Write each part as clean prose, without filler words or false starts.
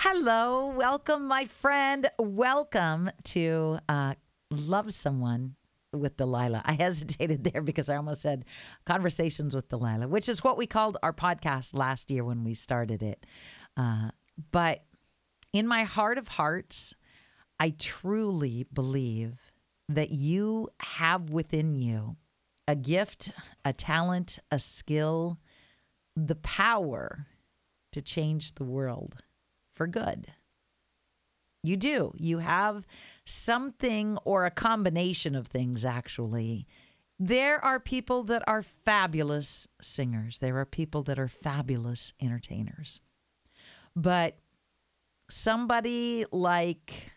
Hello, welcome, my friend. Welcome to Love Someone with Delilah. I hesitated there because I almost said Conversations with Delilah, which is what we called our podcast last year when we started it. But in my heart of hearts, I truly believe that you have within you a gift, a talent, a skill, the power to change the world for good. You do. You have something or a combination of things, actually. There are people that are fabulous singers. There are people that are fabulous entertainers. But somebody like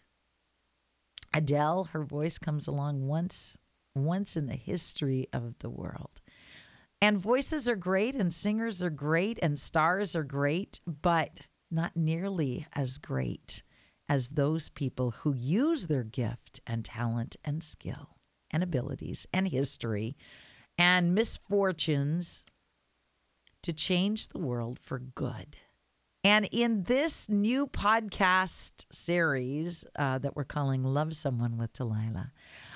Adele, her voice comes along once in the history of the world. And voices are great and singers are great and stars are great, but not nearly as great as those people who use their gift and talent and skill and abilities and history and misfortunes to change the world for good. And in this new podcast series that we're calling Love Someone with Delilah,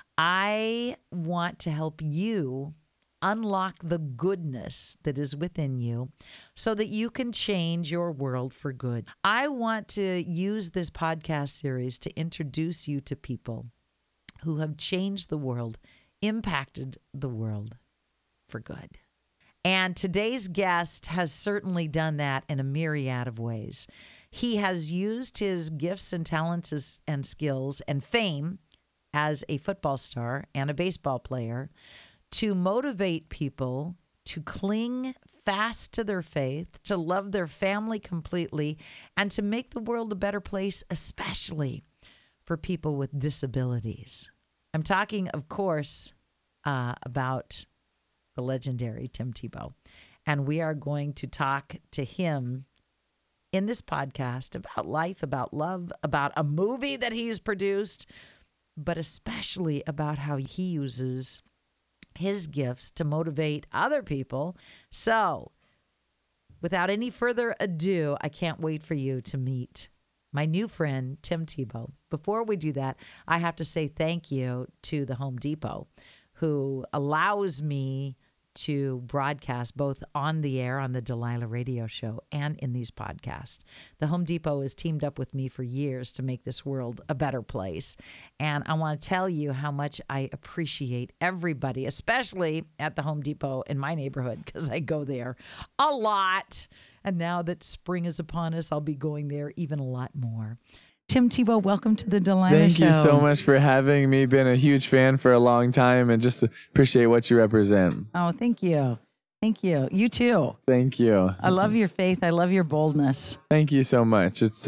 I want to help you unlock the goodness that is within you so that you can change your world for good. I want to use this podcast series to introduce you to people who have changed the world, impacted the world for good. And today's guest has certainly done that in a myriad of ways. He has used his gifts and talents and skills and fame as a football star and a baseball player to motivate people to cling fast to their faith, to love their family completely, and to make the world a better place, especially for people with disabilities. I'm talking, of course, about the legendary Tim Tebow. And we are going to talk to him in this podcast about life, about love, about a movie that he's produced, but especially about how he uses his gifts to motivate other people. So, without any further ado, I can't wait for you to meet my new friend, Tim Tebow. Before we do that, I have to say thank you to the Home Depot, who allows me to broadcast both on the air on the Delilah radio show and in these podcasts. The Home Depot has teamed up with me for years to make this world a better place. And I want to tell you how much I appreciate everybody, especially at the Home Depot in my neighborhood, because I go there a lot. And now that spring is upon us, I'll be going there even a lot more. Tim Tebow, welcome to the Delilah Show. Thank you so much for having me. Been a huge fan for a long time and just appreciate what you represent. Oh, thank you. Thank you. You too. Thank you. I love your faith. I love your boldness. Thank you so much. It's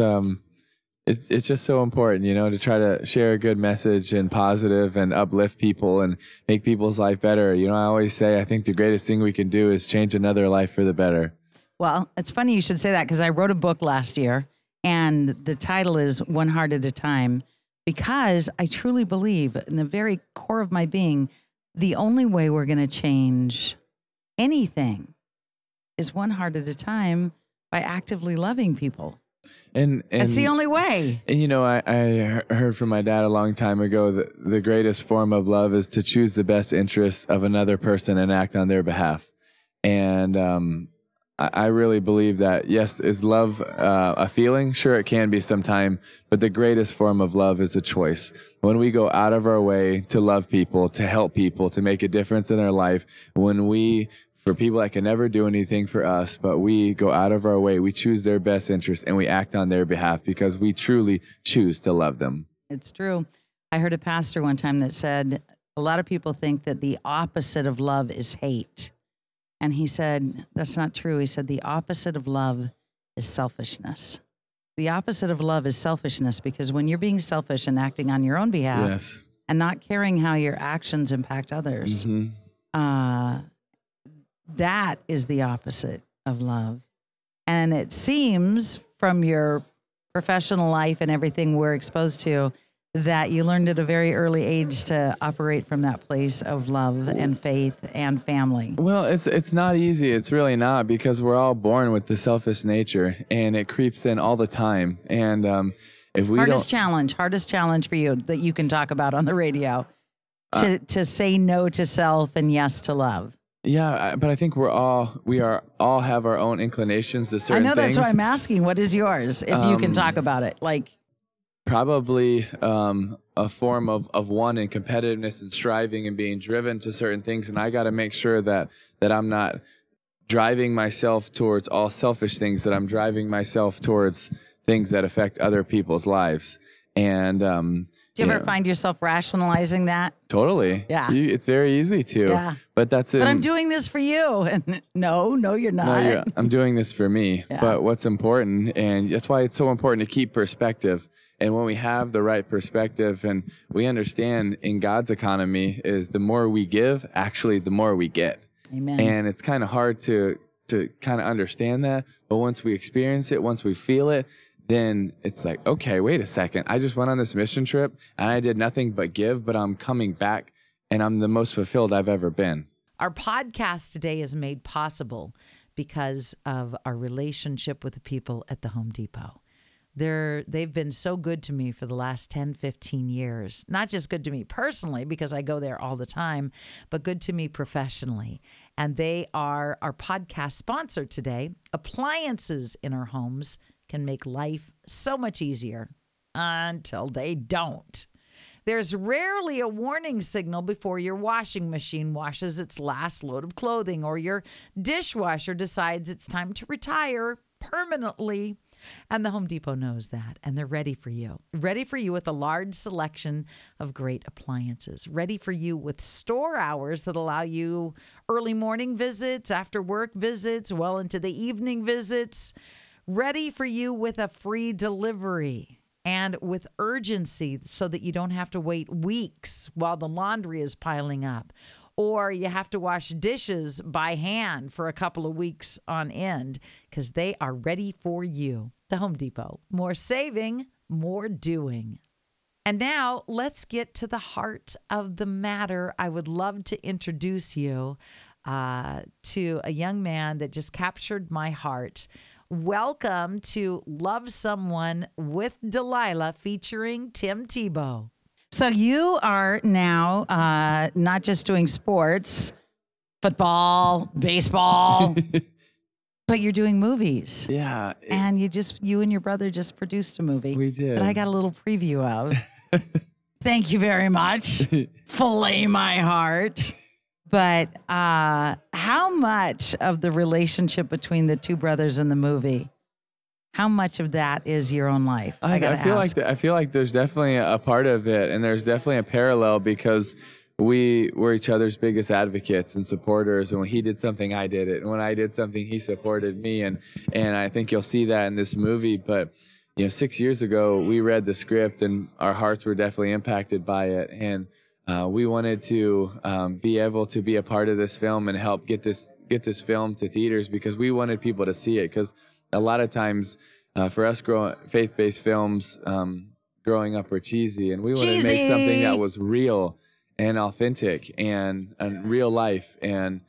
just so important, to try to share a good message and positive and uplift people and make people's life better. I always say I think the greatest thing we can do is change another life for the better. Well, it's funny you should say that because I wrote a book last year. And the title is One Heart at a Time, because I truly believe in the very core of my being, the only way we're going to change anything is one heart at a time by actively loving people. And it's the only way. And, I heard from my dad a long time ago that the greatest form of love is to choose the best interests of another person and act on their behalf. And, I really believe that, yes, is love a feeling? Sure, it can be sometime, but the greatest form of love is a choice. When we go out of our way to love people, to help people, to make a difference in their life, for people that can never do anything for us, but we go out of our way, we choose their best interest and we act on their behalf because we truly choose to love them. It's true. I heard a pastor one time that said, a lot of people think that the opposite of love is hate. And he said, that's not true. He said, the opposite of love is selfishness. The opposite of love is selfishness, because when you're being selfish and acting on your own behalf, yes, and not caring how your actions impact others, that is the opposite of love. And it seems from your professional life and everything we're exposed to that you learned at a very early age to operate from that place of love and faith and family. Well, it's not easy. It's really not, because we're all born with the selfish nature, and it creeps in all the time. And if we Hardest challenge for you that you can talk about on the radio, to say no to self and yes to love. Yeah, but I think we all have our own inclinations to I certain know things. that's why I'm asking. What is yours? If you can talk about it, like Probably a form of one in competitiveness and striving and being driven to certain things. And I got to make sure that I'm not driving myself towards all selfish things, that I'm driving myself towards things that affect other people's lives. And do you ever find yourself rationalizing that? Totally. Yeah. It's very easy to. Yeah. But that's it. But I'm doing this for you. And no, you're not. No, I'm doing this for me. Yeah. But what's important, and that's why it's so important to keep perspective. And when we have the right perspective and we understand in God's economy is the more we give, actually the more we get. Amen. And it's kind of hard to kind of understand that. But once we experience it, once we feel it, then it's like, okay, wait a second. I just went on this mission trip and I did nothing but give, but I'm coming back and I'm the most fulfilled I've ever been. Our podcast today is made possible because of our relationship with the people at the Home Depot. They've been so good to me for the last 10, 15 years. Not just good to me personally, because I go there all the time, but good to me professionally. And they are our podcast sponsor today. Appliances in our homes can make life so much easier until they don't. There's rarely a warning signal before your washing machine washes its last load of clothing or your dishwasher decides it's time to retire permanently. And the Home Depot knows that, and they're ready for you. Ready for you with a large selection of great appliances. Ready for you with store hours that allow you early morning visits, after work visits, well into the evening visits. Ready for you with a free delivery and with urgency so that you don't have to wait weeks while the laundry is piling up. Or you have to wash dishes by hand for a couple of weeks on end, because they are ready for you. The Home Depot. More saving, more doing. And now let's get to the heart of the matter. I would love to introduce you to a young man that just captured my heart. Welcome to Love Someone with Delilah, featuring Tim Tebow. So you are now not just doing sports, football, baseball, but you're doing movies. Yeah. And you and your brother just produced a movie. We did. That I got a little preview of. Thank you very much. Fillet my heart. But how much of the relationship between the two brothers in the movie, how much of that is your own life? I feel like there's definitely a part of it, and there's definitely a parallel, because we were each other's biggest advocates and supporters. And when he did something, I did it. And when I did something, he supported me. And I think you'll see that in this movie. But 6 years ago, we read the script, and our hearts were definitely impacted by it. And we wanted to be able to be a part of this film and help get this film to theaters, because we wanted people to see it. Because a lot of times for us faith-based films growing up were cheesy, and we wanted to make something that was real and authentic and real life, and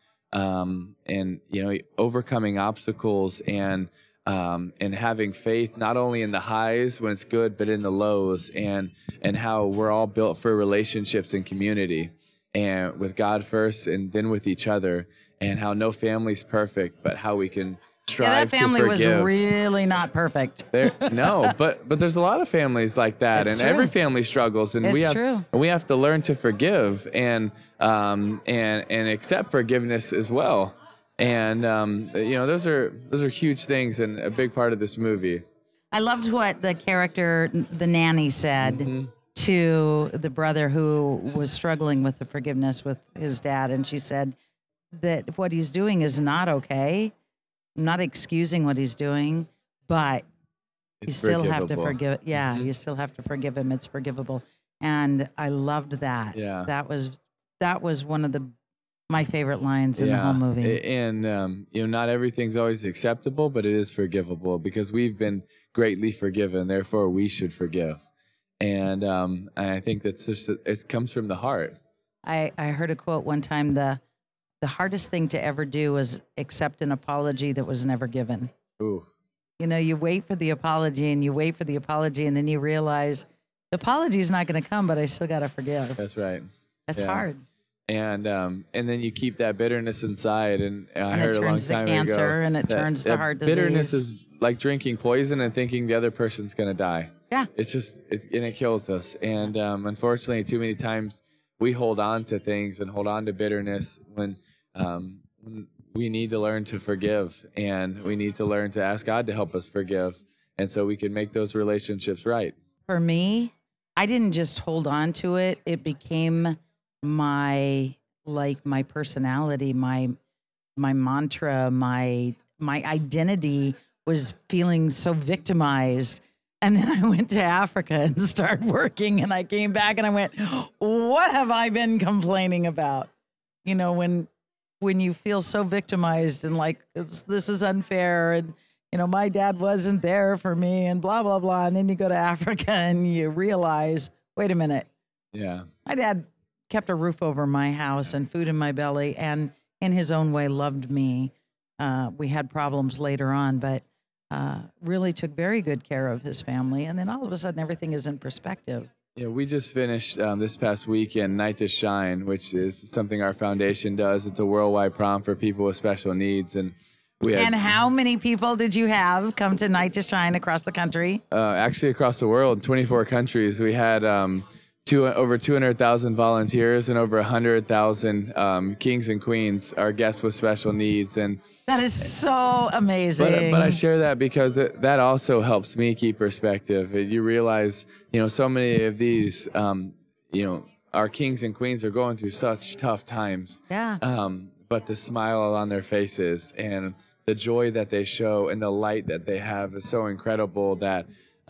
overcoming obstacles and having faith not only in the highs when it's good, but in the lows, and how we're all built for relationships and community, and with God first and then with each other, and how no family's perfect, but how we can strive that family to was forgive. really not perfect. No, but there's a lot of families like that, It's and true. every family struggles, and True. we have to learn to forgive and accept forgiveness as well. And those are huge things and a big part of this movie. I loved what the character, the nanny, said to the brother who was struggling with the forgiveness with his dad. And she said that what he's doing is not okay. I'm not excusing what he's doing, but you still have to forgive. Yeah, you still have to forgive him. It's forgivable. And I loved that. Yeah. That was one of my favorite lines in the whole movie. And not everything's always acceptable, but it is forgivable, because we've been greatly forgiven. Therefore, we should forgive. And I think that's just it comes from the heart. I heard a quote one time: the hardest thing to ever do was accept an apology that was never given. Ooh, You know, you wait for the apology and you wait for the apology, and then you realize the apology is not going to come, but I still got to forgive. that's right. That's Yeah. hard. And then you keep that bitterness inside, and I And heard it a long turns to time cancer, ago and it that- turns to that heart bitterness disease. is like drinking poison and thinking the other person's going to die. Yeah. And it kills us. And unfortunately, too many times we hold on to things and hold on to bitterness when we need to learn to forgive, and we need to learn to ask God to help us forgive, and so we can make those relationships right. For me, I didn't just hold on to it. It became my personality, my mantra, my identity was feeling so victimized. And then I went to Africa and started working, and I came back and I went, what have I been complaining about? You know, when you feel so victimized and like this is unfair, and you know, my dad wasn't there for me and blah, blah, blah. And then you go to Africa and you realize, wait a minute, Yeah. my dad kept a roof over my house and food in my belly, and in his own way loved me. We had problems later on, but really took very good care of his family. And then all of a sudden, everything is in perspective. Yeah, we just finished this past weekend Night to Shine, which is something our foundation does. It's a worldwide prom for people with special needs, and we had And how many people did you have come to Night to Shine across the country? actually across the world, 24 countries. We had over 200,000 volunteers and over 100,000 kings and queens, our guests with special needs. And That is so amazing. but I share that because that also helps me keep perspective. You realize, so many of these, our kings and queens are going through such tough times. Yeah. But the smile on their faces and the joy that they show and the light that they have is so incredible that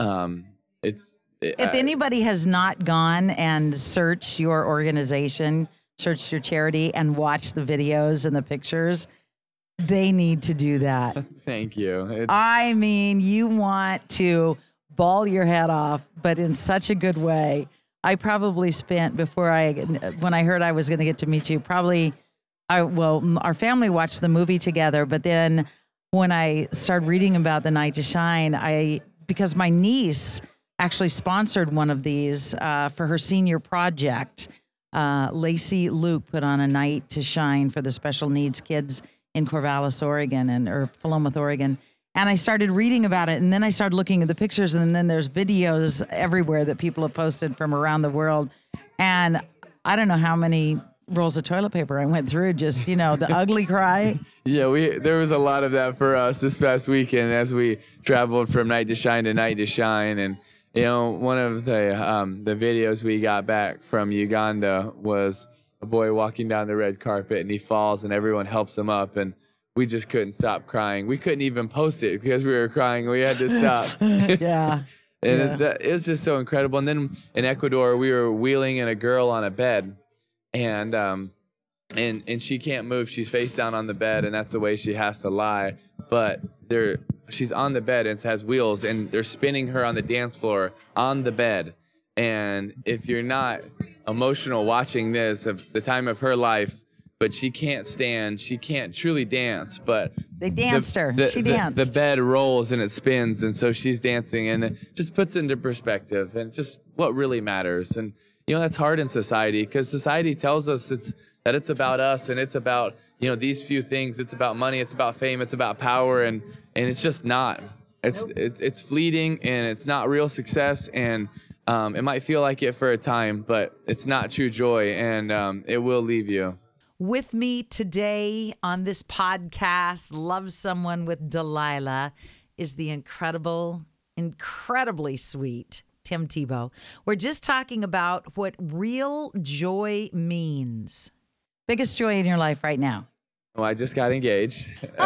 If anybody has not gone and searched your organization, searched your charity, and watched the videos and the pictures, they need to do that. Thank you. I mean, you want to bawl your head off, but in such a good way. I probably spent when I heard I was going to get to meet you, our family watched the movie together, but then when I started reading about the Night to Shine, because my niece actually sponsored one of these for her senior project. Lacey Luke put on a Night to Shine for the special needs kids in Corvallis, Oregon, or Philomath, Oregon. And I started reading about it, and then I started looking at the pictures, and then there's videos everywhere that people have posted from around the world. And I don't know how many rolls of toilet paper I went through, just, the ugly cry. Yeah, there was a lot of that for us this past weekend as we traveled from night to shine to night to shine. And, one of the videos we got back from Uganda was a boy walking down the red carpet, and he falls and everyone helps him up. And we just couldn't stop crying. We couldn't even post it because we were crying. We had to stop. Yeah. And it was just so incredible. And then in Ecuador, we were wheeling in a girl on a bed, and she can't move. She's face down on the bed, and that's the way she has to lie. But she's on the bed and it has wheels, and they're spinning her on the dance floor on the bed. And if you're not emotional watching this, of the time of her life, but she can't stand, she can't truly dance, but They danced her. She danced. The bed rolls and it spins, and so she's dancing, and it just puts it into perspective and just what really matters. And that's hard in society, because society tells us that it's about us, and it's about these few things. It's about money, it's about fame, it's about power, and it's just not. It's fleeting, and it's not real success, and it might feel like it for a time, but it's not true joy, and it will leave you. With me today on this podcast, Love Someone with Delilah, is the incredibly sweet Tim Tebow. We're just talking about what real joy means. Biggest joy in your life right now? Well, I just got engaged.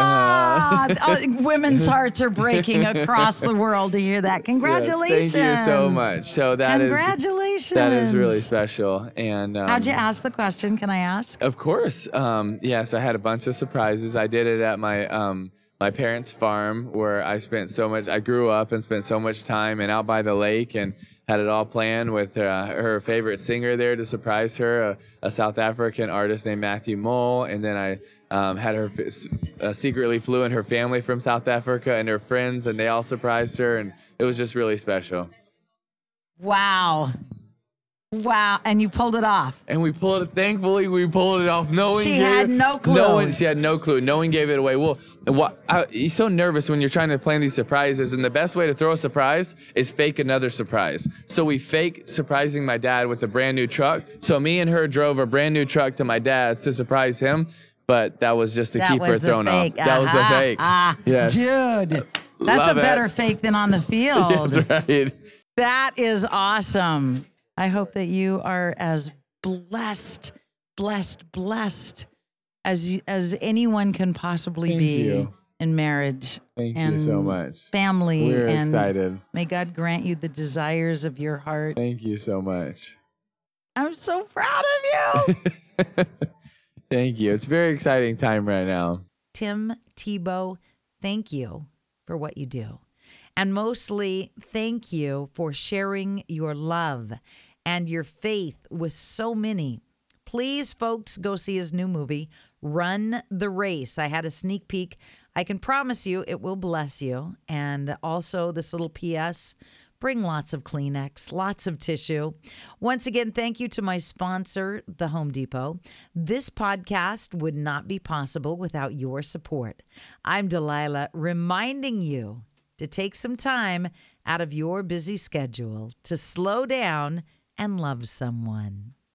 Women's hearts are breaking across the world to hear that. Congratulations. Thank you so much. So Congratulations. That is really special. And how'd you ask the question? Can I ask? Of course. Yes, I had a bunch of surprises. I did it at my my parents' farm where I grew up and spent so much time, and out by the lake, and had it all planned with her favorite singer there to surprise her, a South African artist named Matthew Mole. And then I had her secretly flew in her family from South Africa and her friends, and they all surprised her. And it was just really special. Wow. Wow. And you pulled it off. And thankfully, we pulled it off. She had no clue. She had no clue. No one gave it away. Well, you're so nervous when you're trying to plan these surprises, and the best way to throw a surprise is fake another surprise. So we fake surprising my dad with a brand new truck. So me and her drove a brand new truck to my dad's to surprise him, but that was just to keep her thrown off. That was the fake. Yes. Dude, that's a better fake than on the field. That's right. That is awesome. I hope that you are as blessed as anyone can possibly Thank be you. in marriage. Thank and you so much. Family. We're and excited. May God grant you the desires of your heart. Thank you so much. I'm so proud of you. Thank you. It's a very exciting time right now. Tim Tebow, thank you for what you do. And mostly, thank you for sharing your love and your faith with so many. Please, folks, go see his new movie, Run the Race. I had a sneak peek. I can promise you it will bless you. And also this little PS, bring lots of Kleenex, lots of tissue. Once again, thank you to my sponsor, The Home Depot. This podcast would not be possible without your support. I'm Delilah, reminding you to take some time out of your busy schedule to slow down and love someone.